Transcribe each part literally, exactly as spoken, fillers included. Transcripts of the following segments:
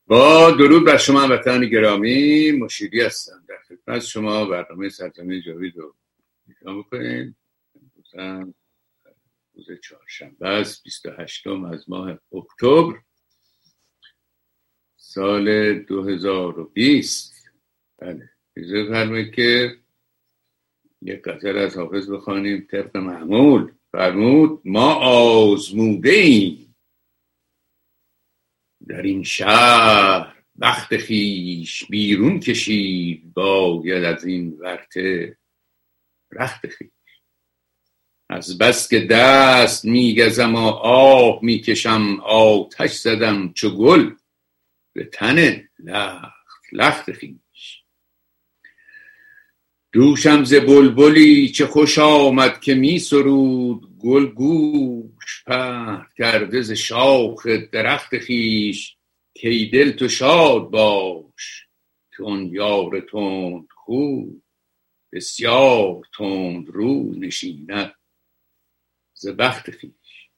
با درود بر شما هموطنان گرامی، مشیری هستم در خدمت شما. برنامه سرزمین جاوید رو اجرا می‌کنیم. امروز روز چهارشنبه است، بیست و هشتم از ماه اکتبر سال دو هزار و بیست. بله، اجازه فرمایید که یک غزل از حافظ بخوانیم. طبق معمول فرمود: ما آزموده ایم در این شهر، بخت خیش بیرون کشید، باید از این ورطه رخت خیش. از بس که دست میگزم و آه میکشم، آتش زدم چو گل به تن لخت لخت خیش. دوشم ز بلبلی چه خوش آمد که می سرود، گل گوش پهن کرده ز شاخ درخت خیش. کی دل تو شاد باش که اون یار تند خو، بسیار تند رو نشیند ز بخت خیش.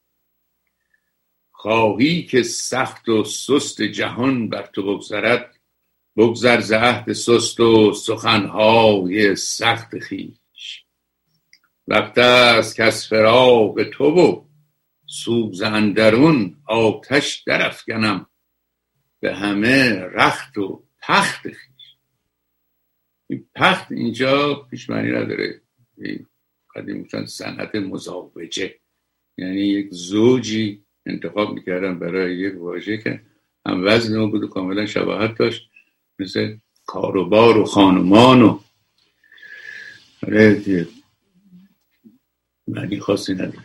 خواهی که سخت و سست جهان بر تو بگذرد، بگذر ز عهد سست و سخنهای سخت خیش. وقت است که از فراق تو و سوز اندرون، آتش درافکنم به همه رخت و پخت خیش. این پخت اینجا پیش معنی نداره، قدیم میگفتن صنعت مزاوجه، یعنی یک زوجی انتخاب میکردن برای یک واژه که هم وزن او بود و کاملا شباهت داشت، مثل کاروبار و خانمان و معنی خاصی نداره.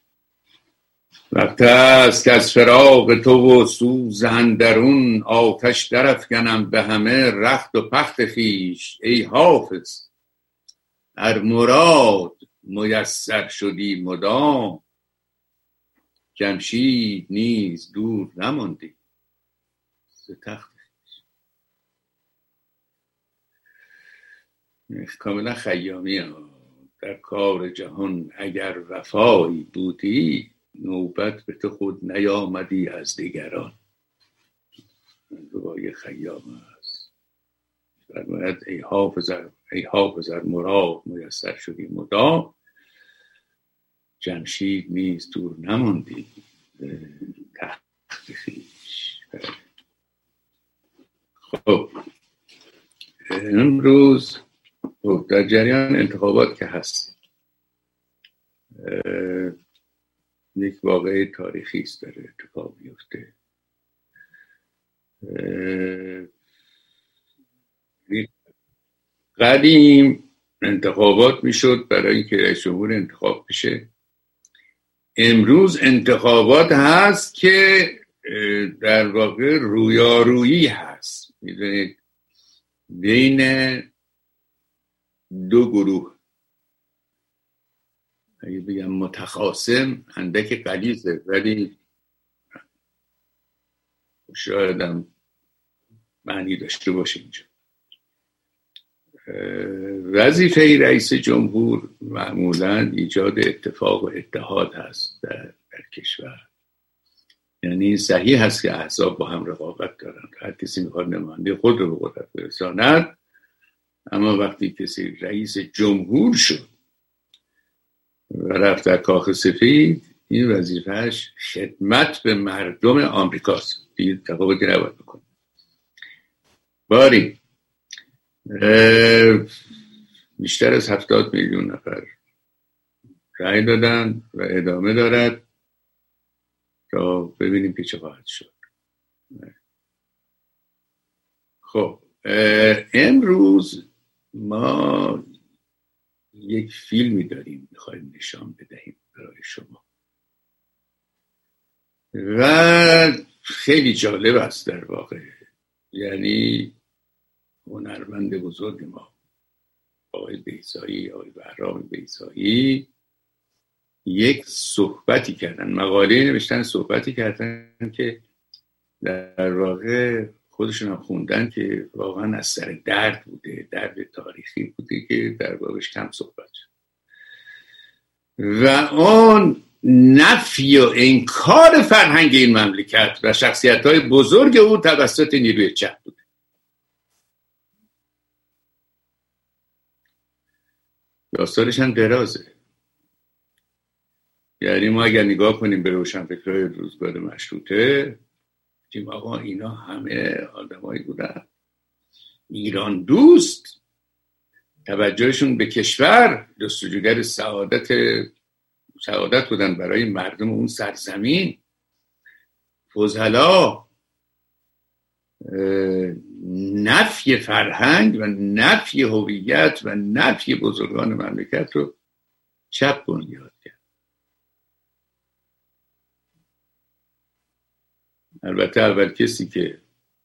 وقت است که از فراق تو و سوز اندرون، آتش درافکنم به همه رخت و پخت خیش. ای حافظ هر مراد میسر شدی مدام، جمشید نیز دور نماندی ز تخت خیش. کاملا خیامی ها. در کار جهان اگر وفایی بودی، نوبت به تو خود نیامدی از دیگران. روای خیام است. فرماید ای حافظ ای حافظ ار مراد میسر شدی مدام، جمشید نیز دور نماندی تخت خویش. خب امروز در جریان انتخابات که هست، یک واقعه تاریخی است داره اتفاق میفته. قدیم انتخابات میشد برای اینکه رئیس جمهور انتخاب بشه. امروز انتخابات هست که در واقع رویارویی هست، میدونید، بین دو گروه. اگه بگم متخاصم اندک غلیظه، ولی شاید هم معنی داشته باشه. اینجا وظیفه رئیس جمهور معمولاً ایجاد اتفاق و اتحاد هست در, در کشور. یعنی صحیح هست که احزاب با هم رقابت دارند، هر کسی میخواد نماینده خود رو به قدرت برساند، اما وقتی کسی رئیس جمهور شد و رفت در کاخ سفید، این وظیفهش خدمت به مردم آمریکاست، دیگه تفاوتی نباید بکنه. باری بیشتر از هفتاد میلیون نفر رأی دادن و ادامه دارد تا ببینیم که چه خواهد شد. خب امروز ما یک فیلمی داریم میخوایم نشان بدهیم برای شما و خیلی جالب است در واقع. یعنی هنرمند بزرگ ما آقای بیضایی، آقای بهرام بیضایی، یک صحبتی کردن، مقاله نوشتن، صحبتی کردن که در واقع خودشون هم خوندن که واقعا از سر درد بوده، درد تاریخی بوده که در واقعش کم صحبت شد. و اون نفی و انکار فرهنگ این مملکت و شخصیت‌های بزرگ او توسط نیروی چپ بود. داستانش هم درازه. یعنی ما اگر نگاه کنیم به روشنفکرهای روزگار مشروطه، دیدیم آقا اینا همه آدمایی بودن ایران دوست، توجهشون به کشور، جستجوگر سعادت سعادت بودن برای مردم اون سرزمین، فضلا. نفی فرهنگ و نفی هویت و نفی بزرگان مملکت رو چپ بنیاد کرد. البته اول کسی که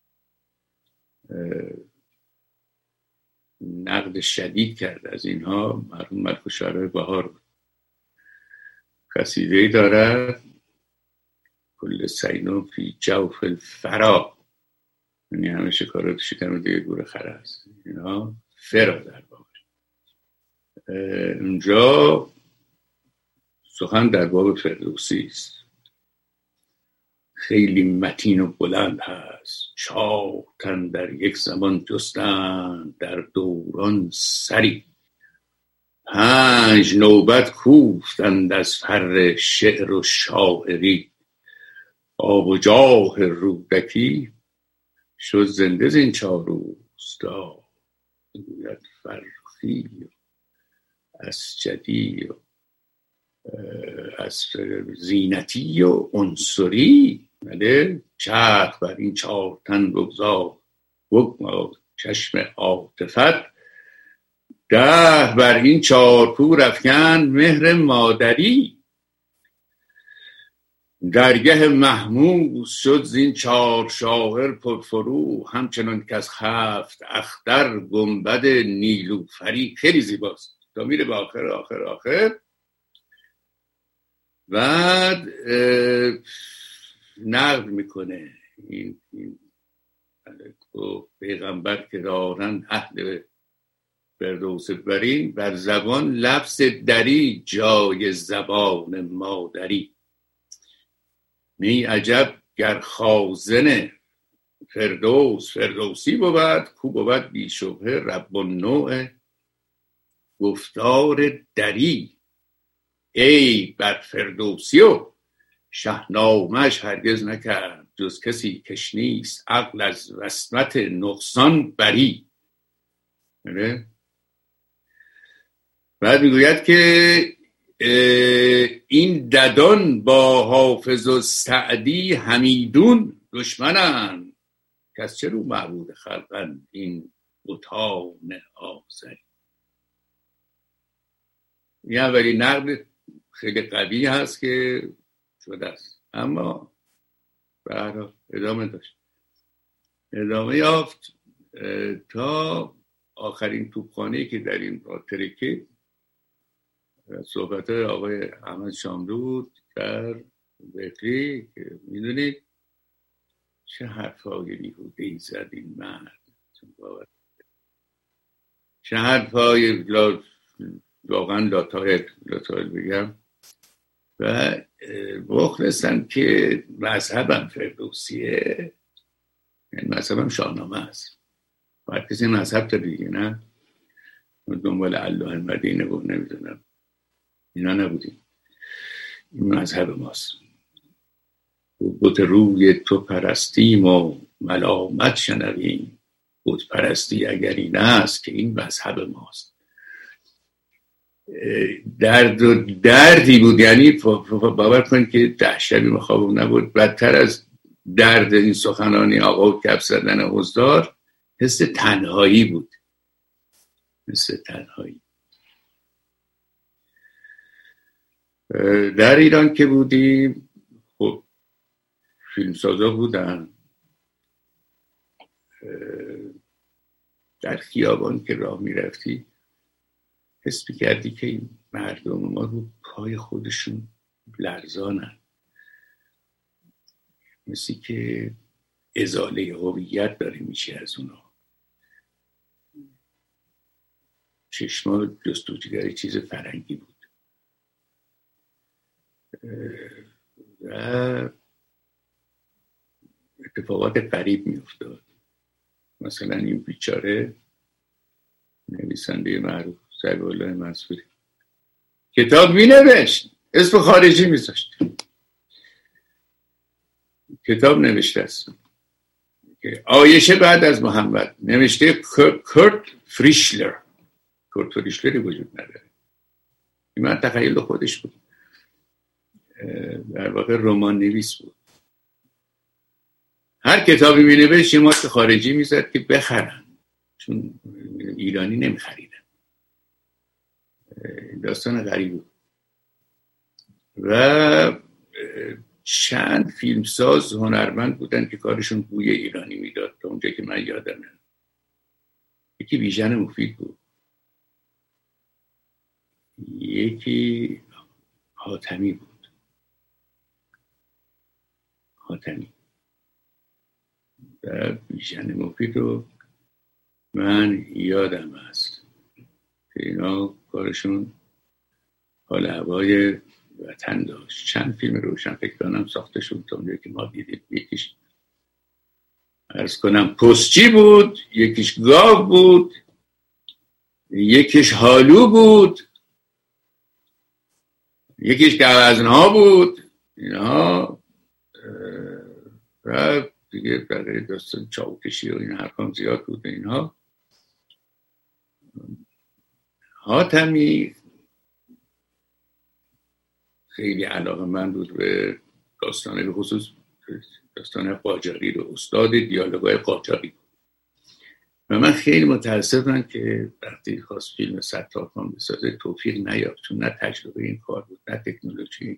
نقد شدید کرد از اینها مرحوم ملک الشعراء بهار بود. قصیده‌ای دارد کل سینو فی جوف الفرا، یعنی همه شکارات شکم دیگه گور خر است، اینا فرا در واقع. اونجا سخن در باب فردوسی است. خیلی متین و بلند هست، چاق تن در یک زمان جستند در دوران سری، پنج نوبت کوفتند از فر شعر و شاعری، آب و جاه رودکی شد زنده زین چار روستا، گوید فرخی و اسجدی و از زینتی و عنصری. بله، چرخ بر این چهار تن بگذار بگمار چشم عاطفت، ده بر این چهار کو افکند مهر مادری، درگه محمود شد زین چهار شاعر پرفروغ، همچنان که از هفت اختر گنبد نیلوفری. خیلی زیباست تا میره به آخر آخر آخر. بعد نقل میکنه این, این پیغمبر که دارن اهل فردوس برین، بر زبان لفظ دری جای زبان مادری، نی عجب گر خازن فردوس فردوسی بود، کو بود بی شبهه رب النوع گفتار دری. ای بر فردوسی و شهنامه‌اش هرگز نکرد جز کسی کش نیست عقل از وصمت نقصان بری. بعد میگوید که این ددان با حافظ و سعدی همیدون دشمنن، کس چه رو معبود خلقن این بتان آزری. این اولی نقد خیلی قوی هست که شده است، اما به هر حال ادامه داشت، ادامه یافت تا آخرین توپخانه‌ای که در این ترکه صحبت آقای احمد شاملود در بکری که میدونید چه حرفای بیهوده‌ای زد این مرد، چه حرفای لا واقعا لاتایل لاتایل بگم. و مخلصم که مذهبم فردوسیه، یعنی مذهبم شاهنامه است. باید کسی مذهب تا دیگه، نه دنبال الله مدینه بود نمیدونم اینا نبودیم. این مذهب ماست. بت روی تو پرستیم و ملامت شنویم، بت پرستی اگر این است که این مذهب ماست. درد و دردی بود، یعنی باور کنید که ده شبی مخوابم نبود. بدتر از درد این سخنانی آقا و کف زدن حضار حس تنهایی بود، حس تنهایی. در ایران که بودیم خب فیلمسازا بودن، در خیابان که راه میرفتی حس می‌کردی که این مردم ما رو پای خودشون لرزانن، مثل که ازاله هویت داره میشه از اونا. چشما جستجوگر چیز فرنگی بود. و اتفاقات غریب می افتاد. مثلا این بیچاره نویسنده معروف ضرب‌الله منصوری کتاب می نوشت، اسم خارجی می ذاشت، کتاب نوشته است آیشه بعد از محمد، نوشته کورت فریشلر. کورت فریشلری وجود نداره، این من تخیل خودش بود، در واقع رمان نویس بود. هر کتابی می نوشت یه مارک خارجی می زد که بخرن، چون ایرانی نمی خریدن. داستان غریب بود. و چند فیلمساز هنرمند بودن که کارشون بوی ایرانی میداد تا اونجا که من یادمه. یکی ویژن مفید بود، یکی حاتمی بود. حاتمی و ویژن مفید رو من یادم هست که اینا کارشون حال هوای وطن داشت. چند فیلم روشنفکرانم ساخته شد تا اونجایی که ما دیدیم. یکیش عرض کنم پستچی بود، یکیش گاو بود، یکیش هالو بود، یکیش گوزنها بود. اینها و دیگه برای داستان چاوکشی و این حرفام زیاد بود. اینها حاتمی خیلی علاقه من بود به داستانه، به خصوص داستان قاجاری رو، استاد دیالوگای قاجاری. و من خیلی متاسفم که وقتی خواست فیلم ستارخان بسازه توفیق نیافت، چون نه تجربه این کار بود نه تکنولوژی.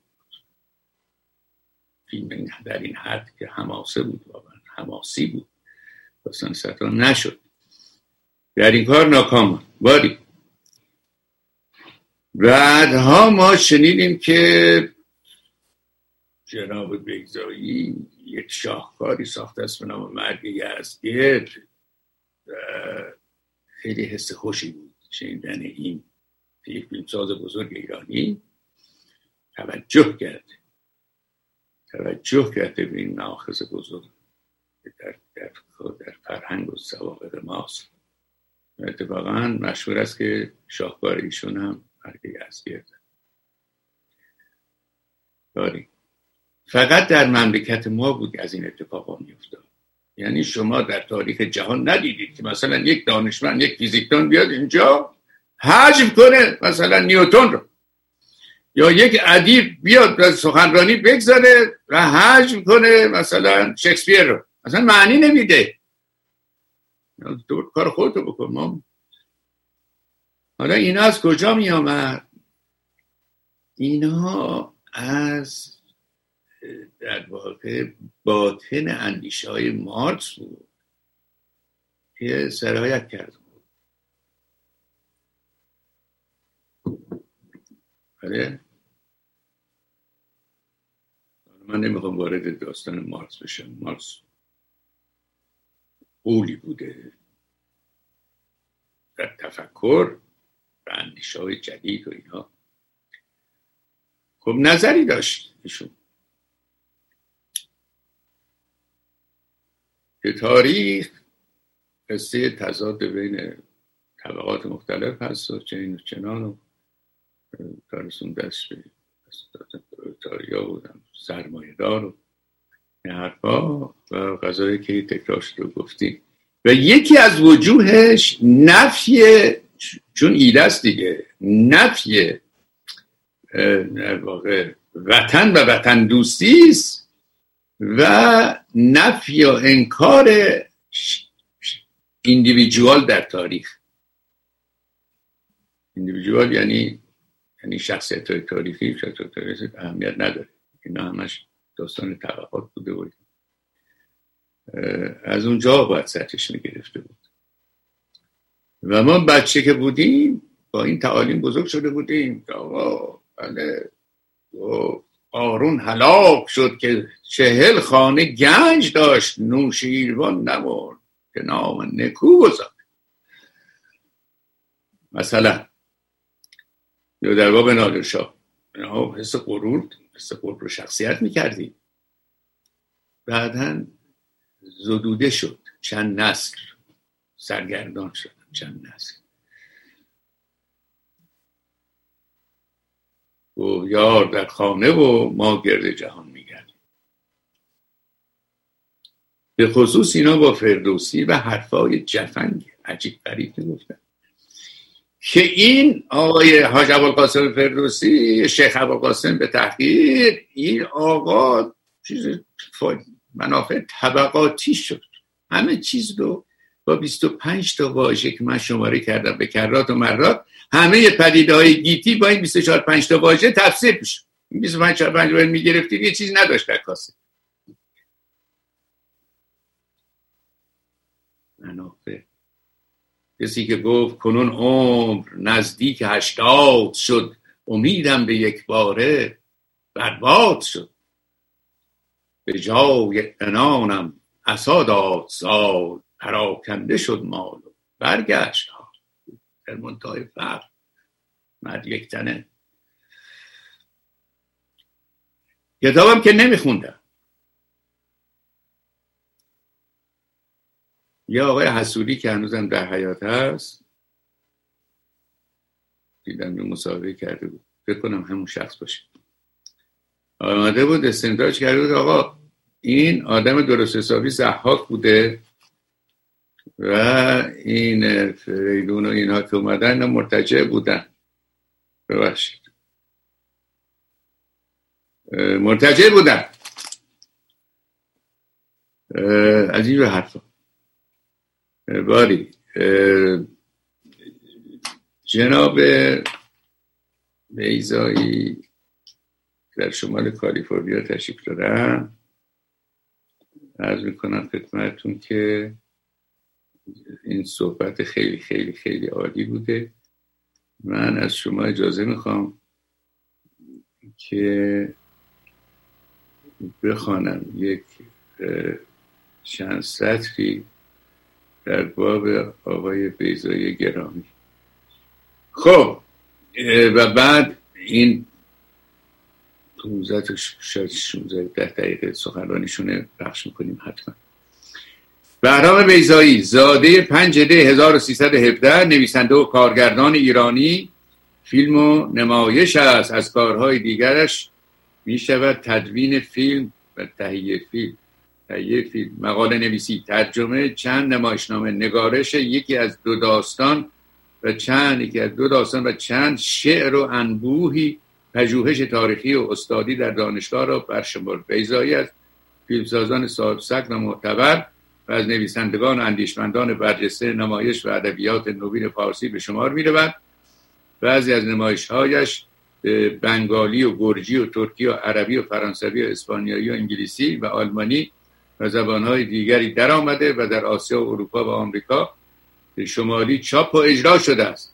فیلم در این حد که حماسه بود، واقعا حماسی بود، داستان ستار نشد، در این کار ناکام باری. بعدها ما شنیدیم که جناب بیضایی یک شاهکاری ساخته است به نام مرگ یزدگرد. خیلی حس خوشی بود شنیدن این که یک فیلمساز بزرگ ایرانی توجه کرده توجه کرده به این مآخذ بزرگ در, در, در فرهنگ و سوابق ماست. اتفاقا مشهور است که شاهکار ایشون هم مرگ یزدگرد داریم. فقط در مملکت ما بود از این اتفاقا میافتاد. یعنی شما در تاریخ جهان ندیدید که مثلا یک دانشمند، یک فیزیکدان بیاد اینجا حجم کنه مثلا نیوتن رو، یا یک ادیب بیاد و سخنرانی بگذاره و حجم کنه مثلا شکسپیر رو. اصلا معنی نمیده. تو کار خودتو بکن. ما حالا اینا از کجا می آمد؟ اینا از در واقع باطن اندیشه های مارکس بود که سرایت کرده بود. بله من نمیخوام وارد داستان مارکس بشم. مارکس قولی بوده در تفکر و اندیشه های جدید و اینا. خب نظری داشت ایشون که تاریخ قصه تضاد بین طبقات مختلف هست و چنین و چنان و تارسون دست به پرولتاریا بودن، سرمایه دار و این حرفا و قضایی که تکرار شده و گفتیم. و یکی از وجوهش نفی، چون ایده است دیگه، نفی در واقع وطن و وطن دوستی است و نفی و انکار ایندیویدوال در تاریخ. ایندیویدوال یعنی یعنی شخصیت های تاریخی، شخصیت تاریخی اهمیت نداره، اینا همش داستان طبقات بوده بود. از اونجا باید سرچش نگرفته بود و ما بچه که بودیم با این تعالیم بزرگ شده بودیم. آقا بله قارون هلاک شد که چهل خانه گنج داشت، نوشیروان نمرد که نام نکو گذاشت. مثلا یا در باب نادرشاه حس غرور مثل قرب رو شخصیت میکردیم. بعداً زدوده شد، چند نسل سرگردان شد، چند نسل و یار در خانه و ما گرد جهان میگردیم. به خصوص اینا با فردوسی و حرفای جفنگ عجیب غریب میگفتن که این آقای حاج ابوالقاسم فردوسی، شیخ ابوالقاسم به تحقیق، این آقا چیز منافع طبقاتی شد، همه چیز رو با بیست و پنج تا واژه که من شماره کردم به کرات و مرات، همه پدیده های گیتی با این بیست و چهار پنج تا واژه تفسیر میشه. این بیست و پنج تا واژه میگرفتید یه چیز نداشت در کاسه. منافع. کسی که گفت کنون عمر نزدیک هشتاد شد، امیدم به یک باره برباد شد، به جای عنانم عصا داد سال، پراکنده شد مال و برگشت ها. در منتهای فقر مرد یک تنه. کتابم که نمیخوندم. یه آقای حسودی که هنوزم در حیات هست دیدم یه مصاحبه کرده بود، فکر کنم همون شخص باشه، آمده بود استنتاج کرده بود آقا این آدم درست حسابی ضحاک بوده و این فریدون و اینها که اومدن مرتجع بودن، ببخشید مرتجع بودن. عجیب حرفا. باری جناب بیضایی در شمال کالیفرنیا تشریف دارن، عرض میکنم خدمتتون که این صحبت خیلی خیلی خیلی عالی بوده. من از شما اجازه میخوام که بخوانم یک چند سطری در باب آقای بیضایی گرامی. خب و بعد این پونزده تا شاید شانزده ده دقیقه سخنرانیشونه پخش میکنیم حتما. بهرام بیضایی زاده پنج دی هزار و سیصد و هفده، نویسنده و کارگردان ایرانی. فیلم و نمایش است. از کارهای دیگرش میشود تدوین فیلم و تهیه فیلم تهیه فیلم مقاله نویسی، ترجمه، چند نمایشنامه، نگارش یکی از دو داستان و چند یکی از دو داستان و چند شعر و انبوهی، پژوهش تاریخی و استادی در دانشگاه را برشمرد. بیضایی از فیلمسازان صاحب سبک و معتبر و از نویسندگان و اندیشمندان برجسته نمایش و ادبیات نوین فارسی به شمار می‌رود. بعضی از نمایش‌هایش بنگالی و گرجی و ترکی و عربی و فرانسوی و اسپانیایی و انگلیسی و آلمانی و زبان‌های دیگری در آمده و در آسیا و اروپا و آمریکا شمالی چاپ و اجرا شده است.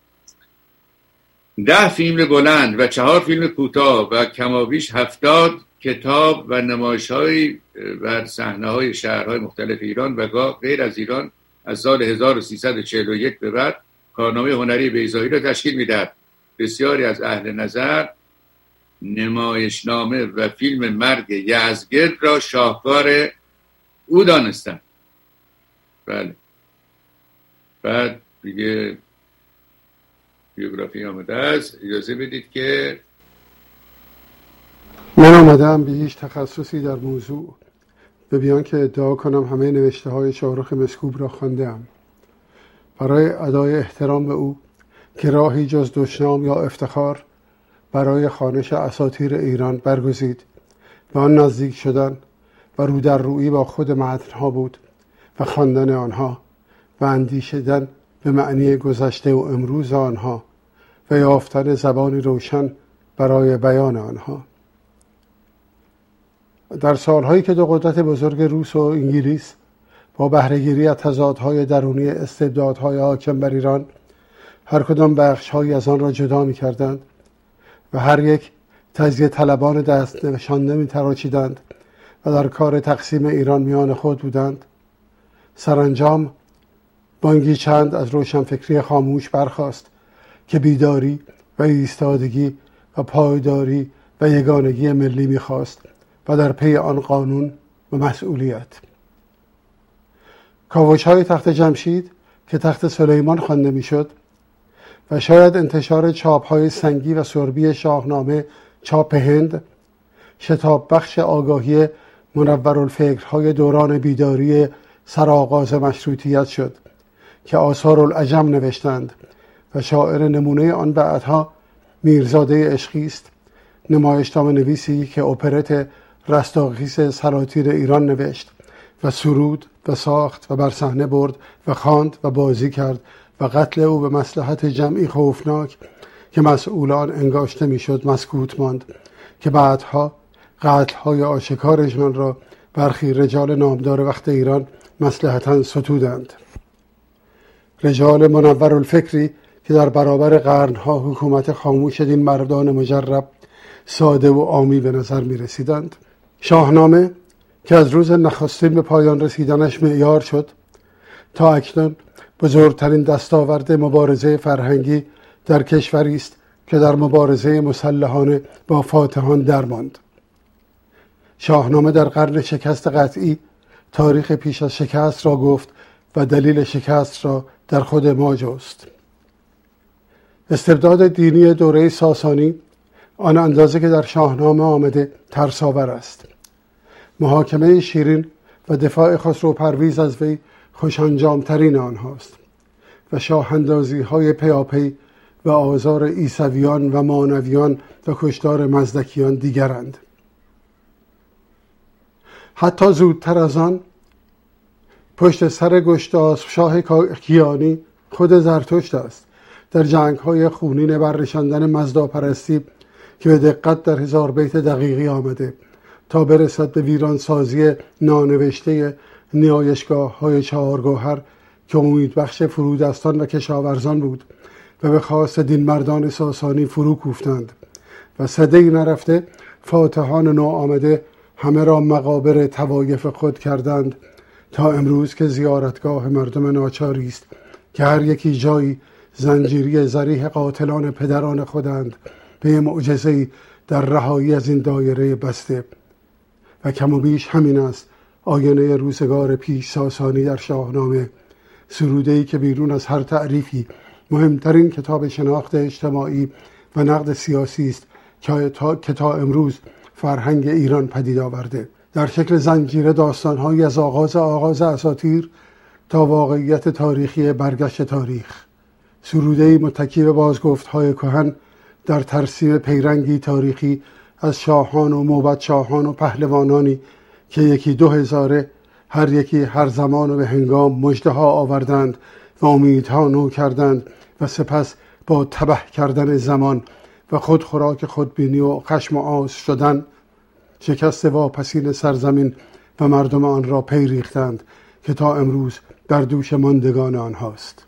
ده فیلم بلند و چهار فیلم کوتاه و کمابیش هفتاد کتاب و نمایش‌های بر صحنه‌های شهرهای مختلف ایران و گاه غیر از ایران از سال هزار و سیصد و چهل و یک به بعد کارنامه هنری بیضایی را تشکیل می‌دهد. بسیاری از اهل نظر نمایشنامه و فیلم مرگ یزدگرد را شاهکار او دانستند. بله. بعد دیگه بیوگرافی آمده است. اجازه بدید که من آمدم به هیچ تخصصی در موضوع به بیان که ادعا کنم همه نوشته های شاهرخ مسکوب را خوانده‌ام. برای ادای احترام به او که راهی جز دشنام یا افتخار برای خوانش اساطیر ایران برگزید به آن نزدیک شدن و رو در رویی با خود متن‌ها بود و خواندن آنها و اندیشیدن به معنی گذشته و امروز آنها و یافتن زبانی روشن برای بیان آنها. در سالهایی که دو قدرت بزرگ روس و انگلیس با بهره‌گیری از تضادهای درونی استبدادهای حاکم بر ایران هر کدام بخش‌هایی از آن را جدا می‌کردند و هر یک تجزیه طلبان دست نشانده می‌تراشیدند و در کار تقسیم ایران میان خود بودند، سرانجام بانگی چند از روشنفکری خاموش برخاست که بیداری و ایستادگی و پایداری و یگانگی ملی می‌خواست و در پی آن قانون و مسئولیت. کاوش‌های تخت جمشید که تخت سلیمان خوانده می‌شد و شاید انتشار چاپ‌های سنگی و سربی شاهنامه چاپ هند شتاب بخش آگاهی منورالفکرهای دوران بیداری سرآغاز مشروطیت شد که آثار العجم نوشتند و شاعر نمونه آن بعدها میرزاده عشقی است، نمایشنامه نویسی که اپرت رستاخیز سلاطین ایران نوشت و سرود و ساخت و بر صحنه برد و خواند و بازی کرد و قتل او به مصلحت جمعی خوفناک که مسئولان انگاشته میشد مسکوت ماند که بعدها قتل‌های آشکارشان را برخی رجال نامدار وقت ایران مصلحتاً ستودند. رجال منورالفکری که در برابر قرنها حکومت خاموش دین مردان مجرب ساده و عامی به نظر می رسیدند. شاهنامه که از روز نخستین به پایان رسیدنش معیار شد تا اکنون بزرگترین دستاورد مبارزه فرهنگی در کشوری است که در مبارزه مسلحانه با فاتحان درماند. شاهنامه در قرن شکست قطعی تاریخ پیش از شکست را گفت و دلیل شکست را در خود ما جست. استبداد دینی دوره ساسانی آن اندازه که در شاهنامه آمده ترساور است. محاکمه شیرین و دفاع خسرو پرویز از وی خوش انجامترین آنهاست و شاهاندازی های پیاپی و آزار عیسویان و مانویان و کشتار مزدکیان دیگرند. حتی زودتر از آن پشت سر گشتاسپ شاه کیانی خود زرتشت است در جنگ های خونین برنشاندن مزداپرستی که به دقت در هزار بیت دقیقی آمده تا برسد به ویرانسازی نانوشته نیایشگاه های چهارگوهر که امیدبخش فرودستان و کشاورزان بود و به خواست دین مردان ساسانی فرو کوفتند و سده‌ای نرفته فاتحان نو آمده همه را مقابر طوایف خود کردند تا امروز که زیارتگاه مردم ناچاری است که هر یکی جایی زنجیری ذریح قاتلان پدران خودند به معجزه‌ای در رهایی از این دایره بسته. و کم و بیش همین است آینه روزگار پیش ساسانی در شاهنامه، سروده‌ای که بیرون از هر تعریفی مهمترین کتاب شناخت اجتماعی و نقد سیاسی است که تا, که تا امروز فرهنگ ایران پدید آورده، در شکل زنجیره داستان‌هایی از آغاز آغاز اساطیر تا واقعیت تاریخی برگشت تاریخ. سروده‌ای متکی به بازگفت‌های کهن در ترسیم پیرنگی تاریخی از شاهان و موبد شاهان و پهلوانانی که یکی دو هزاره هر یکی هر زمان و به هنگام مژده‌ها آوردند و امیدها نو کردند و سپس با تبه کردن زمان و خود خوراک خودبینی و خشم و آز شدن شکست واپسین سرزمین و مردم آن را پی ریختند که تا امروز در دوش ماندگان آنهاست.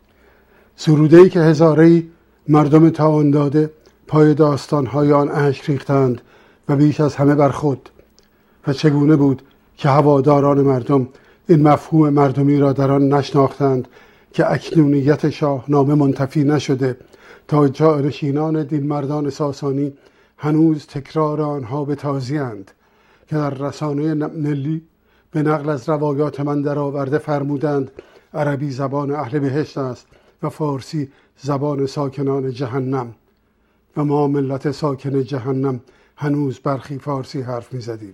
سروده‌ای که هزاره‌ای مردم تاوان داده پای داستان‌های آن اشک ریختند و بیش از همه بر خود. و چگونه بود که هواداران مردم این مفهوم مردمی را در آن نشناختند که اکنونیت شاهنامه منتفی نشده تا جانشینان دین مردان ساسانی هنوز تکرار آنها به تازی‌اند که در رسانه ملی به نقل از روایات من در آورده فرمودند عربی زبان اهل بهشت است و فارسی زبان ساکنان جهنم و ما ملت ساکن جهنم هنوز برخی فارسی حرف می زدیم.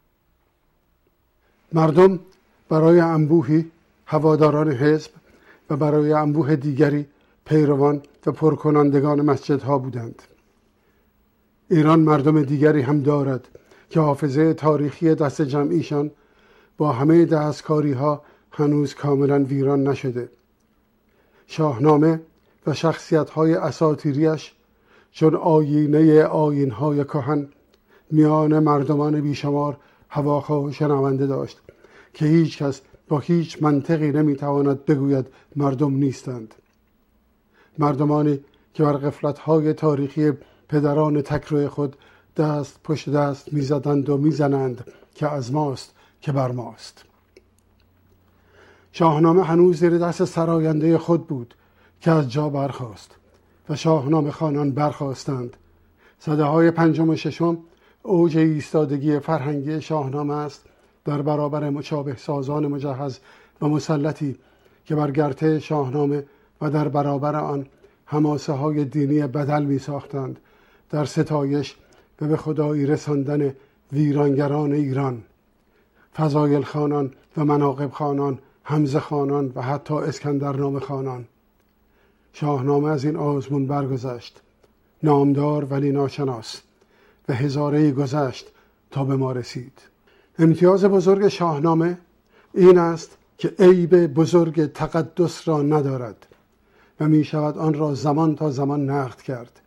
مردم برای انبوهی هواداران حزب و برای انبوه دیگری پیروان و پرکنندگان مسجدها بودند. ایران مردم دیگری هم دارد که حافظه تاریخی دست جمعیشان با همه دستکاری ها هنوز کاملا ویران نشده. شاهنامه و شخصیت های اساطیریش چون آیینه آیین های کهن میان مردمان بیشمار هواخواه و شنونده داشت که هیچ کس با هیچ منطقی نمیتواند بگوید مردم نیستند. مردمانی که بر غفلت‌های تاریخی پدران تکروی خود دست پشت دست میزدند و میزنند که از ماست که بر ماست. شاهنامه هنوز زیر دست سراینده خود بود که از جا برخاست و شاهنامه خوانان برخاستند سده های پنجم و ششم اوج ایستادگی فرهنگی شاهنامه است در برابر مشابه سازان مجهز و مسلطی که بر گرته شاهنامه و در برابر آن حماسه های دینی بدل می ساختند در ستایش و به خدایی رساندن ویرانگران ایران، فضایل خانان و مناقب خانان، حمزه خانان و حتی اسکندرنامه خانان. شاهنامه از این آزمون برگذشت، نامدار ولی ناشناس، و هزاره‌ای گذشت تا به ما رسید. امتیاز بزرگ شاهنامه این است که عیب بزرگ تقدس را ندارد و می شود آن را زمان تا زمان نقد کرد.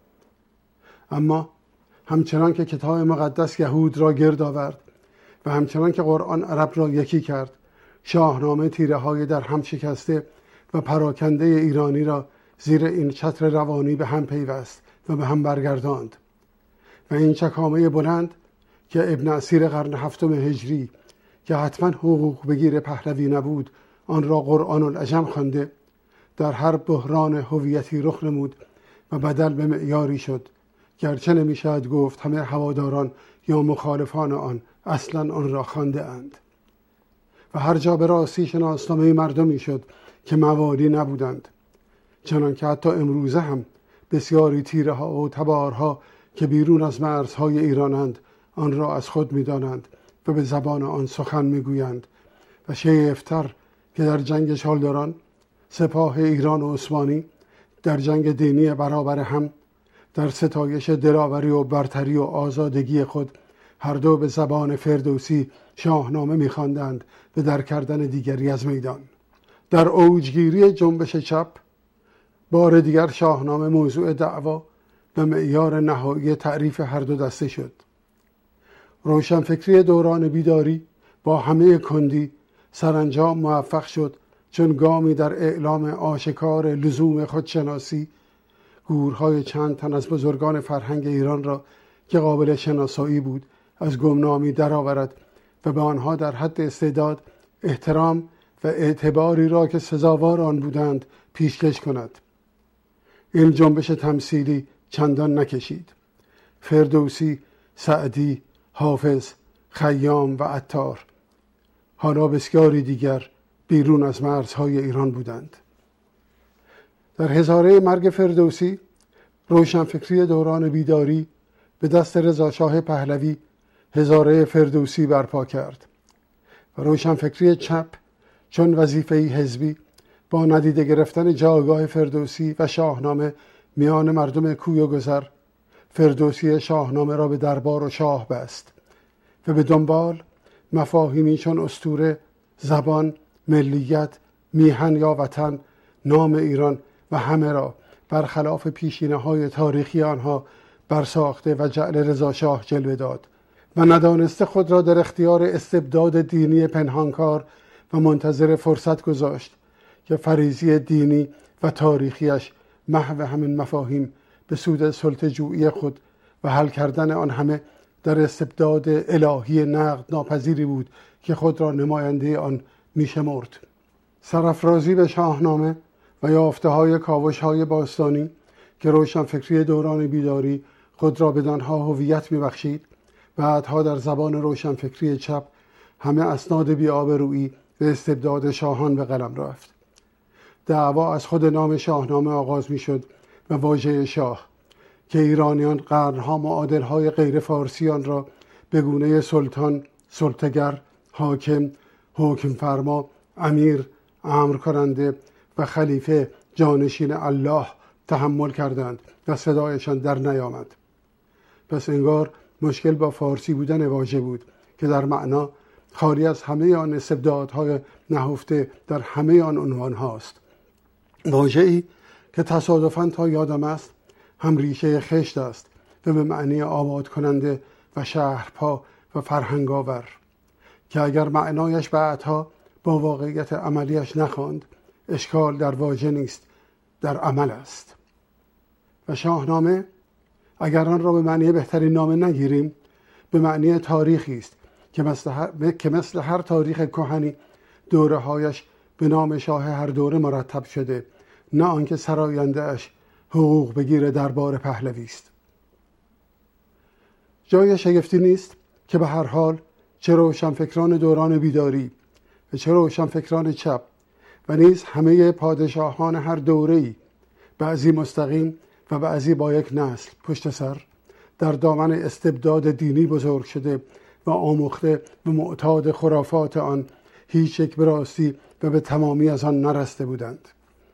اما همچنان که کتاب مقدس یهود را گرد آورد و همچنان که قرآن عرب را یکی کرد، شاهنامه تیره های در هم شکسته و پراکنده ایرانی را زیر این چتر روانی به هم پیوست و به هم برگرداند. و این چکامه بلند که ابن اسیر قرن هفتم هجری که حتما حقوق بگیر پهلوی نبود آن را قرآن العجم خوانده، در هر بحران هویتی رخ نمود و بدل به معیاری شد، گرچه نمی شود گفت همه هواداران یا مخالفان آن اصلا آن را خوانده اند. و هر جا به راستی شناسنامه مردمی شد که موالی نبودند، چنان که حتی امروزه هم بسیاری تیره ها و تبارها که بیرون از مرزهای ایرانند آن را از خود می دانند و به زبان آن سخن می گویند. و شیفتر که در جنگ چالداران سپاه ایران و عثمانی در جنگ دینی برابر هم در ستایش دلاوری و برتری و آزادگی خود هر دو به زبان فردوسی شاهنامه می خواندند به در کردن دیگری از میدان. در اوجگیری جنبش چپ بار دیگر شاهنامه موضوع دعوا و معیار نهایی تعریف هر دو دسته شد. روشنفکری دوران بیداری با همه کندی سرانجام موفق شد چون گامی در اعلام آشکار لزوم خودشناسی گورهای چند تن از بزرگان فرهنگ ایران را که قابل شناسایی بود از گمنامی درآورد و به آنها در حد استعداد احترام و اعتباری را که سزاوار آن بودند پیشکش کند. این جنبش تمثیلی چندان نکشید. فردوسی، سعدی، حافظ، خیام و عطار حالا بسیاری دیگر بیرون از مرزهای ایران بودند. در هزاره مرگ فردوسی روشنفکری دوران بیداری به دست رضاشاه پهلوی هزاره فردوسی برپا کرد و روشنفکری چپ چون وظیفه‌ای حزبی با ندیده گرفتن جایگاه فردوسی و شاهنامه میان مردم کوی و گذر فردوسی شاهنامه را به دربار و شاه بست و به دنبال مفاهیمی چون اسطوره، زبان، ملیت، میهن یا وطن، نام ایران و همه را برخلاف پیشینه‌های تاریخی آنها برساخته و جعل رضاشاه جلوه داد و ندانسته خود را در اختیار استبداد دینی پنهانکار و منتظر فرصت گذاشت که فریضی دینی و تاریخیش محو همین مفاهیم به سود سلطه‌جویی خود و حل کردن آن همه در استبداد الهی نقد ناپذیری بود که خود را نماینده آن میشمرد. سرافرازی به شاهنامه و یافته‌های کاوش‌های باستانی که روشنفکری دوران بیداری خود را بدانها هویت می‌بخشید، بعدها در زبان روشنفکری چپ همه اسناد بی‌آبرویی به استبداد شاهان به قلم رفت. دعوا از خود نام شاهنامه آغاز می‌شد و واژه شاه که ایرانیان قرنها معادل‌های غیر فارسیان را به گونه سلطان، سلطه‌گر، حاکم، حکم فرما، امیر، امر کننده و خلیفه جانشین الله تحمل کردند و صدایشان در نیامد. پس انگار مشکل با فارسی بودن واژه بود که در معنا خالی از همه آن استبدادهای نهفته در همه آن عنوان هاست. واژه‌ای که تصادفاً تا یادم است هم ریشه خشت است و به معنی آباد کننده و شهرپا و فرهنگ آور که اگر معنایش بعدها با واقعیت عملیش نخواند، اشکال در واژه نیست، در عمل است. و شاهنامه اگر آن را به معنی بهترین نامه نگیریم، به معنی تاریخی است که مثل هر, که مثل هر تاریخ کهنی دوره هایش به نام شاه هر دوره مرتب شده، نه آنکه سراینده اش حقوق بگیر دربار پهلوی است. جای شگفتی نیست که به هر حال چه روشنفکران دوران بیداری و چه روشنفکران چپ و نیز همه پادشاهان هر دوره‌ای، بعضی مستقیم و بعضی با یک نسل پشت سر، در دامن استبداد دینی بزرگ شده و آموخته و معتاد خرافات آن هیچ یک به راستی و به تمامی از آن نرسته بودند.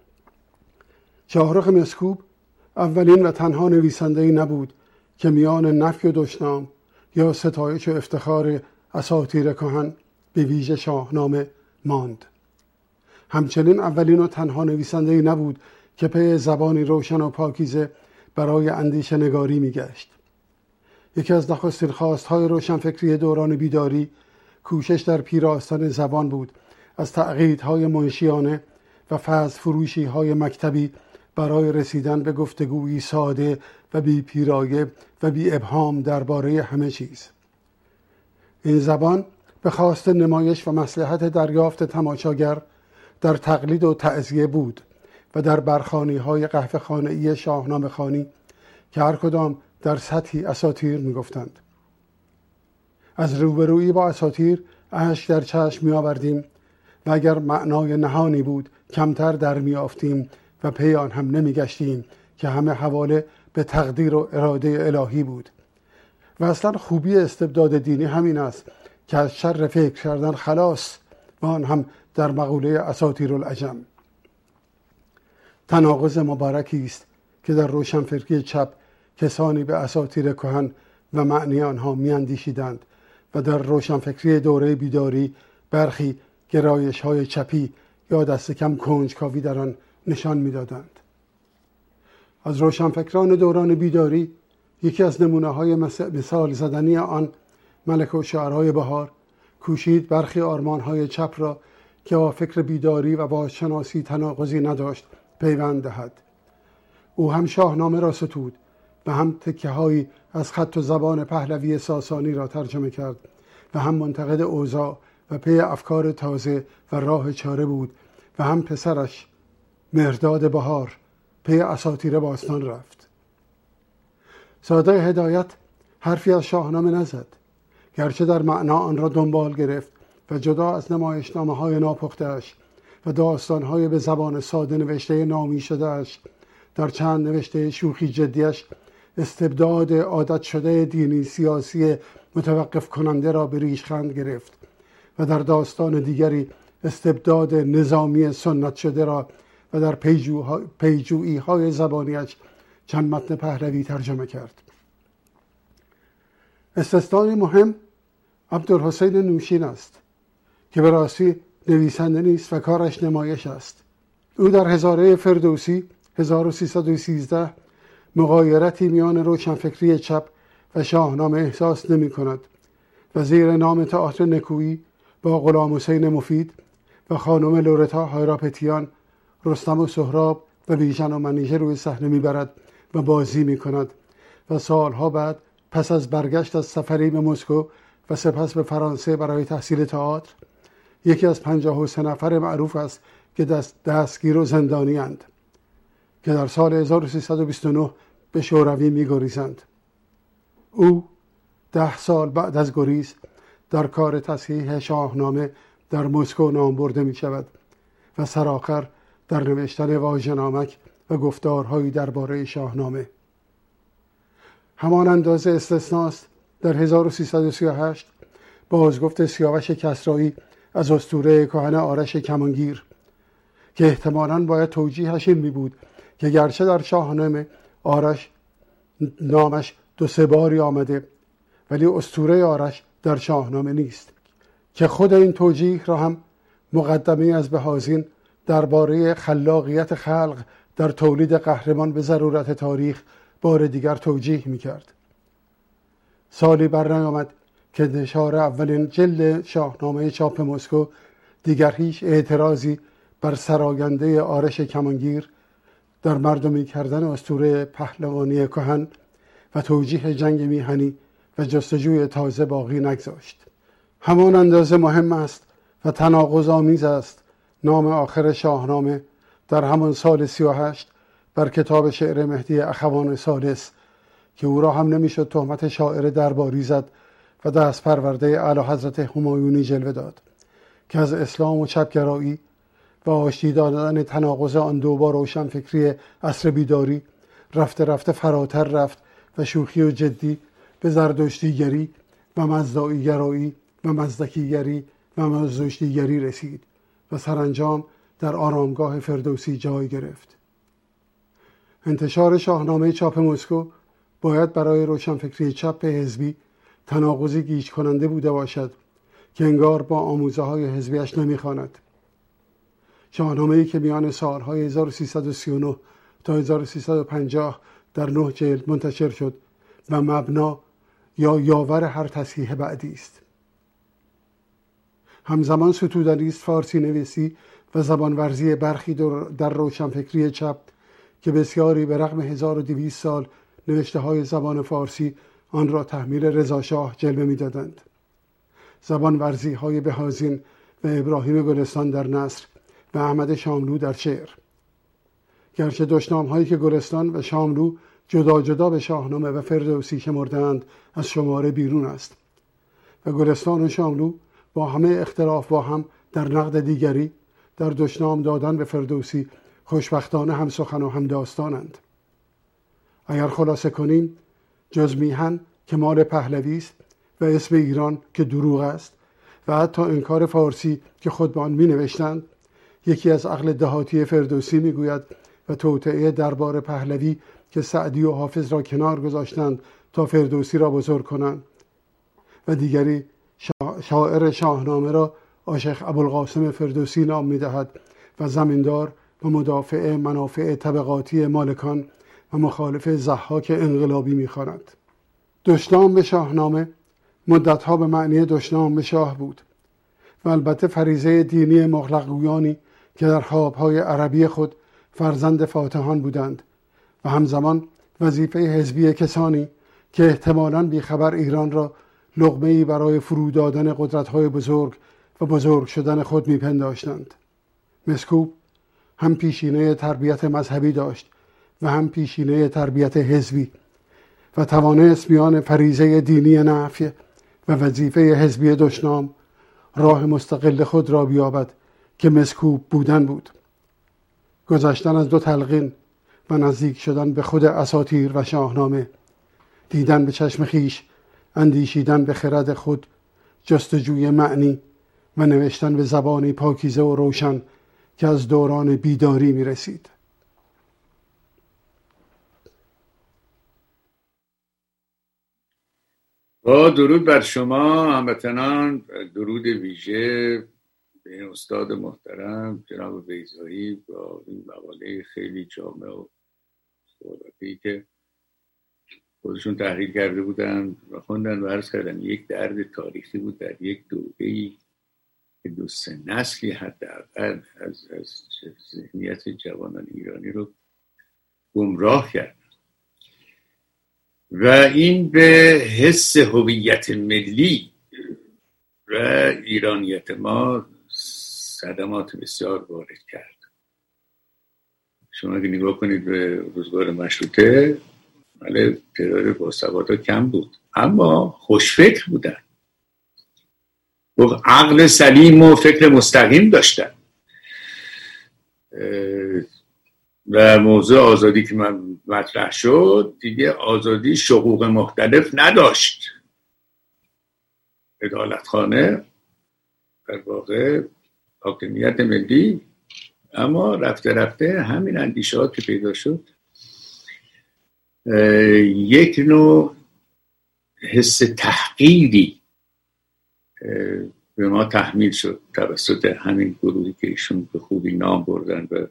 شاهرخ مسکوب اولین و تنها نویسنده‌ای نبود که میان نفی و دشنام یا ستایش و افتخار اساطیر کهن به ویژه شاهنامه ماند. همچنین اولین و تنها نویسنده‌ای نبود که پی زبانی روشن و پاکیزه برای اندیشه نگاری می‌گشت. یکی از نخستین خواست‌های روشنفکری دوران بیداری کوشش در پیراستن زبان بود از تعقیدهای منشیانه و فاز فروشی‌های مکتبی برای رسیدن به گفتگویی ساده و بی پیرایه و بی ابهام درباره همه چیز. این زبان به خواست نمایش و مصلحت دریافت تماشاگر در تقلید و تعزیه بود و در برخوانی‌های قهوه خانه‌ای شاهنامه خوانی که هر کدام در سطحی اساطیر می‌گفتند. از روبرویی با اساطیر اشک در چشم می‌آوردیم و اگر معنای نهانی بود کمتر در می‌یافتیم و پی آن هم نمی‌گشتیم که همه حواله به تقدیر و اراده الهی بود. و اصلا خوبی استبداد دینی همین است که از شر فکر کردن خلاص و آن هم در مقوله اساطیر العجم. تناقض مبارکی است که در روشنفکری چپ کسانی به اساطیر کهن و معنی آنها میاندیشیدند و در روشنفکری دوره بیداری برخی گرایش‌های چپی یا دست کم کنجکاوی در آن نشان می‌دادند. از روشنفکران دوران بیداری یکی از نمونه‌های مثال زدنی آن ملک الشعرای بهار کوشید برخی آرمان‌های چپ را که با فکر بیداری و بازشناسی تناقضی نداشت پیوند دهد. او هم شاهنامه را ستود و هم تکه‌هایی از خط و زبان پهلوی ساسانی را ترجمه کرد و هم منتقد اوضاع و پی افکار تازه و راه چاره بود و هم پسرش مهرداد بهار پی اساطیر باستان رفت. ساده هدایت حرفی از شاهنامه نزد، گرچه در معنا آن را دنبال گرفت و جدا از نمایشنامه‌های ناپخته‌اش و داستان‌های به زبان ساده نوشته نامی شده‌اش، در چند نوشته شوخی جدیش استبداد عادت شده دینی سیاسی متوقف کننده را به ریشخند گرفت و در داستان دیگری استبداد نظامی سنت شده را و در پیجویی های زبانیش چند متن پهلوی ترجمه کرد. استثنای مهم عبدالحسین نوشین است که به راستی نویسنده نیست و کارش نمایش است. او در هزاره فردوسی هزار و سیصد و سیزده مغایرتی میان روشنفکری چپ و شاهنامه احساس نمی کند و زیر نام تئاتر نکویی با غلام حسین مفید و خانم لورتا هایراپتیان رستم و سهراب و بیژن و منیژه روی صحنه میبرد و بازی میکند و سالها بعد پس از برگشت از سفری به مسکو و سپس به فرانسه برای تحصیل تئاتر یکی از پنجاه و سه نفر معروف است که دست دستگیر و زندانی اند که در سال هزار و سیصد و بیست و نه به شوروی میگریزند. او ده سال بعد از گریز در کار تصحیح شاهنامه در مسکو نام برده می شود و سرآخر در نوشتن واژه‌نامک و گفتارهایی درباره شاهنامه. همان اندازه استثناست در هزار و سیصد و سی و هشت بازگفت سیاوش کسرایی از اسطوره کهن آرش کمانگیر که احتمالاً باید توجیهش این می بود که گرچه در شاهنامه آرش نامش دو سه باری آمده ولی اسطوره آرش در شاهنامه نیست که خود این توجیه را هم مقدمه از بهازین درباره خلاقیت خلق در تولید قهرمان به ضرورت تاریخ بار دیگر توجیه می‌کرد. سالی بر نیامد که نشار اولین جلد شاهنامه چاپ مسکو دیگر هیچ اعتراضی بر سراینده آرش کمانگیر در مردمی کردن اسطوره پهلوانی کهن و توجیه جنگ میهنی و جستجوی تازه باقی نگذاشت. همان اندازه مهم است و تناقض آمیز است نام آخر شاهنامه در همان سال سی و هشت بر کتاب شعر مهدی اخوان ثالث که او را هم نمیشد تهمت شاعر درباری زد و دست پرورده اعلی حضرت همایونی جلوه داد که از اسلام و چپگرایی و آشتی دادن تناقض آن دو با روشنفکری عصر بیداری رفته رفته فراتر رفت و شوخی و جدی به زردشتیگری و مزدائیگرایی و مزدکیگری و مزدشتیگری رسید و سرانجام در آرامگاه فردوسی جای گرفت. انتشار شاهنامه چاپ مسکو باید برای روشنفکری چپ حزبی تناقضی گیج کننده بوده باشد که انگار با آموزه های حزبیش نمیخواند. شاهنامه‌ای که میان سالهای هزار و سیصد و سی و نه تا هزار و سیصد و پنجاه در نه جلد منتشر شد و مبنا یا یاور هر تصحیح بعدی است. همزمان ستودنی است فارسی نویسی و زبان ورزی برخی در روشنفکری چپ که بسیاری به رغم هزار و دویست سال نوشته های زبان فارسی آن را تحمیل رضا شاه جلوه می دادند. زبان ورزی های بهازین و ابراهیم گلستان در نثر و احمد شاملو در شعر. گرچه دشنام هایی که گلستان و شاملو جدا جدا به شاهنامه و فردوسی شمردند از شماره بیرون است و گلستان و شاملو با همه اختلاف با هم در نقد دیگری در دشنام دادن به فردوسی خوشبختانه هم سخن و هم داستانند. اگر خلاصه کنیم، جز میهن که مال پهلوی است و اسم ایران که دروغ است و حتی انکار فارسی که خود به آن می نوشتند، یکی از عقل دهاتی فردوسی می گوید و توطئه دربار پهلوی که سعدی و حافظ را کنار گذاشتند تا فردوسی را بزرگ کنند و دیگری شاعر شاهنامه را عاشق ابوالقاسم فردوسی نام می دهد و زمیندار و مدافع منافع طبقاتی مالکان و مخالف ضحاک انقلابی می خواند. دشنام به شاهنامه مدتها به معنی دشنام به شاه بود و البته فریضه دینی مغلقگویانی که در خوابهای عربی خود فرزند فاتحان بودند و همزمان وظیفه حزبی کسانی که احتمالاً بیخبر ایران را لقمه‌ای برای فرو دادن قدرت‌های بزرگ و بزرگ شدن خود می‌پنداشتند. مسکوب هم پیشینه تربیت مذهبی داشت و هم پیشینه تربیت حزبی و توانست میان فریضه دینی نفی و وظیفه حزبی دشنام راه مستقل خود را بیابد که مسکوب بودن بود. گذشتن از دو تلقین و نزدیک شدن به خود اساطیر و شاهنامه، دیدن به چشم خیش، اندیشیدن به خرد خود، جستجوی معنی و نوشتن به زبانی پاکیزه و روشن که از دوران بیداری می رسید. با درود بر شما هموطنان، درود ویژه به این استاد محترم جناب بیضایی با این مقاله خیلی جامع و صحبتی که خودشون تحریر کرده بودن و خوندن و عرض کردن. یک درد تاریخی بود در یک دوره‌ای که دو سه نسلی حداقل از از ذهنیت جوانان ایرانی رو گمراه کرد و این به حس هویت ملی و ایرانیت ما صدمات بسیار وارد کرد. شما اگه نگاه کنید به روزگار مشروطه، بله تعداد باسوادها کم بود اما خوشفکر بودن، عقل سلیم و فکر مستقیم داشتن و موضوع آزادی که من مطرح شد دیگه آزادی شقوق مختلف نداشت. عدالتخانه در واقع حاکمیت ملی، اما رفته رفته همین اندیشه‌ها که پیدا شد یک نوع حس تحقیری به ما تحمیل شد توسط همین گروهی که ایشون به خوبی نام بردن و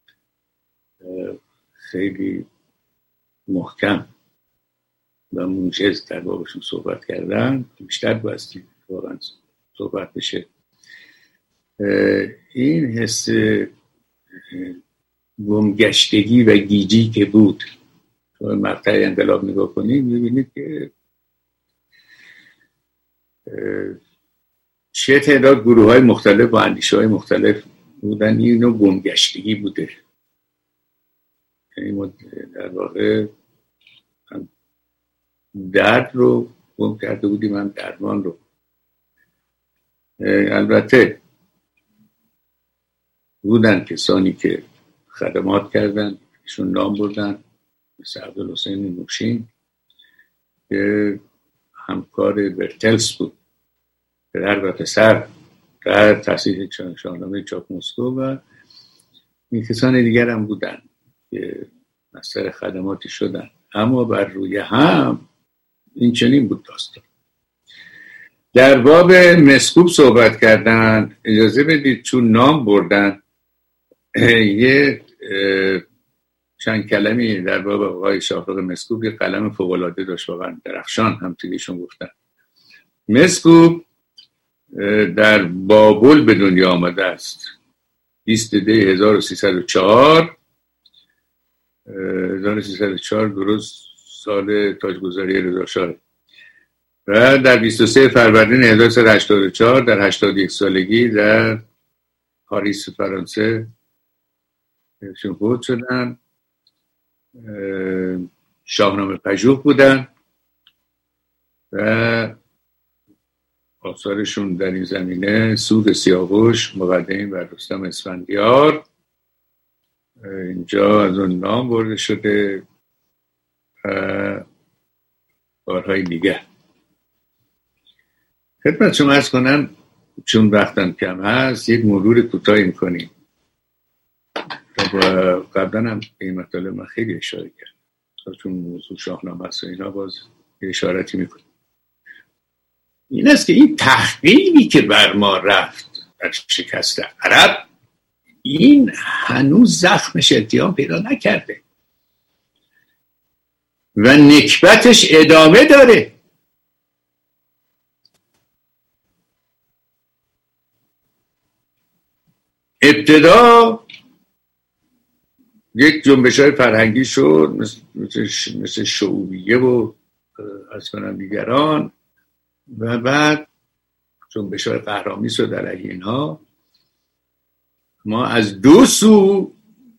خیلی محکم و موجز در بابشون صحبت کردن. بیشتر بایستی واقعا صحبت بشه. این حس گمگشتگی و گیجی که بود، شما مقطع انقلاب نگاه کنید میبینید که چه تعداد گروه های مختلف و اندیشه های مختلف بودن. این نوع گمگشتگی بوده. یعنی در واقع درد رو گم کرده بودیم، هم درمان رو. البته بودن کسانی که خدمات کردن، ایشون نام بردن، مثل عبدالحسین نوشین که همکار برتلس بود، پدر و پسر در تأسیس شاهنامه چاپ مسکو، و این کسان دیگر هم بودن که مصدر خدماتی شدن. اما بر روی هم این چنین بود داستان. در باب مسکوب صحبت کردن، اجازه بدید چون نام بردن یه چند کلمی در باب آقای شاهرخ مسکوب، یه قلم فوق‌العاده داشت، واقعا درخشان، هم تیلیشون گفتن. مسکوب در بابل به دنیا آمده است بیست دی هزار و سیصد و چهار هزار و سیصد و چهار، درست سال تاجگذاری رضا شاه، و در بیست و سه فروردین هزار و سیصد و هشتاد و چهار در هشتاد و یک سالگی در پاریس فرانسه ایشون فوت شدن. شاهنامه پژوه بودن و آثارشون در این زمینه سود سیاوش، مقدمه بر رستم اسفندیار، اینجا از اون نام برده شده و کارهای دیگه. خدمت شما عرض کنم، چون وقتم کم هست، یک مرور کوتاهی میکنیم و قبلا هم این مطالب من خیلی اشاره کردم، چون موضوع شاهنامه است و اینا باز اشارتی میکنیم. این است که این تحقیقی که بر ما رفت در شکست عرب، این هنوز زخمش التیام پیدا نکرده و نکبتش ادامه داره. ابتدا یک جنبش‌های فرهنگی شد، مثل, مثل, مثل شعوبیه و از کنم دیگران، و بعد جنبش‌های قهرامیز شد علیه اینها. ما از دو سو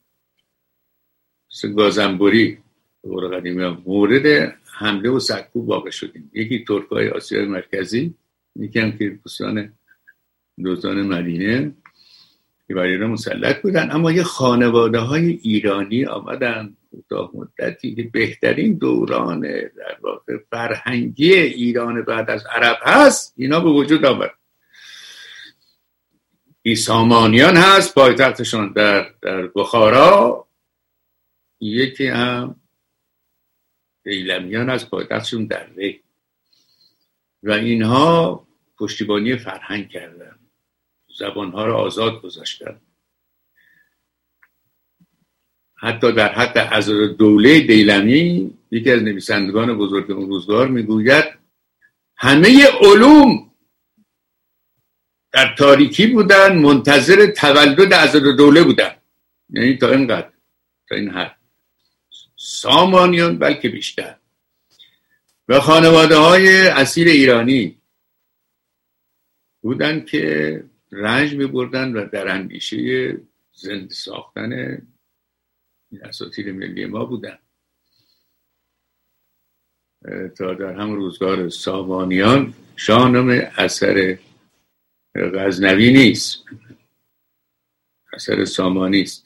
مثل گازنبوری به قول قدیمی ها مورد حمله و سرکوب واقع شدیم. یکی ترک‌های آسیای مرکزی، یکی هم که دوستان دوستان مدینه که بر ایران مسلط بودن، اما یه خانواده های ایرانی آمدن کوتاه مدتی که بهترین دوران در واقع فرهنگی ایران بعد از عرب هست، اینا به وجود آمد. این سامانیان هست پایتختشون در در بخارا، یکی هم دیلمیان هست پایتختشون در ری، و اینها پشتیبانی فرهنگ کردن، زبانها را آزاد گذاشتن. حتی در حد عضدالدوله دیلمی، یکی از نویسندگان بزرگ اون روزگار، میگوید همه علوم در تاریکی بودن، منتظر تولد عضدالدوله بودن. یعنی تا اینقدر، تا این حد سامانیان بلکه بیشتر. و خانواده های اصیل ایرانی بودن که رنج می بردن و در اندیشه زنده ساختن این اساطیر ملی ما بودن. تا در همون روزگار سامانیان شاهنامه اثر غزنوی نیست، اثر سامانی است.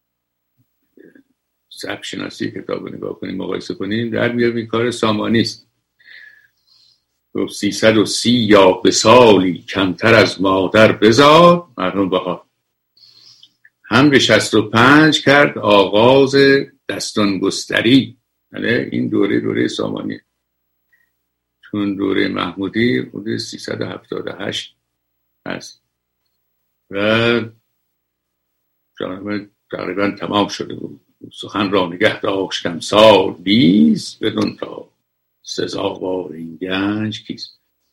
سبک شناسی کتاب رو نگاه کنیم، مقایسه کنیم، در میاد این کار سامانی است. سیصد و سی یا به سالی کمتر از مادر بزاد، مرحوم بهار هم به شصت و پنج کرد آغاز دستان گستری. این دوره دوره سامانی، چون دوره محمودی حدود سیصد و هفتاد و هشت هست و شاهنامه تقریبا تمام شده بود. سخن را نگه داشتم سال بیست، بدون تا سزاوار این گنج کیست.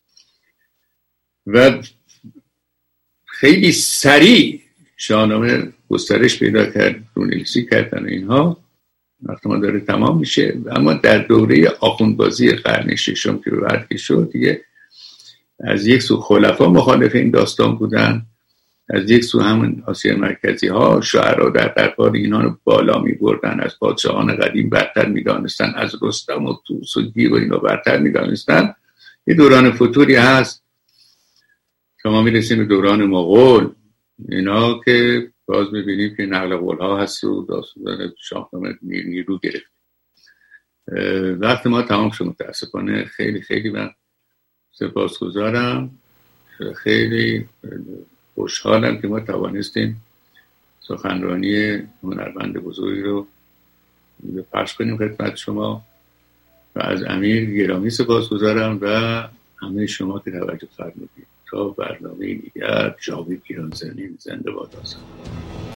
و خیلی سریع شاهنامه گسترش پیدا کرد، رونویسی کردن اینها، وقتی ما داره تمام میشه. اما در دوره آخوندبازی قرن ششم که بعد که شد دیگه، از یک سو خلفا مخالف این داستان بودن از یک سو همون آسیا مرکزی ها شاعرها در دربار اینا رو بالا می بردن، از پادشاهان قدیم برتر می دانستن، از رستم و طوس و گیو و اینا برتر می دانستن. یه دوران فتوری هست که ما می رسیم به دوران مغول، اینا که باز می بینیم که نقل قول ها هست و داستان شاهنامه نیرو گرفت. وقت ما تمام شد متاسفانه. خیلی خیلی من سپاسگزارم، خیلی خوشحالم که ما توانستیم سخنرانی هنرمند بزرگی رو پخش کنیم خدمت شما و از امیر گرامی سپاسگزارم و همه شما که توجه فرمودید. تا برنامه دیگر، جاوید گیرانزنی زنده باد آزاد.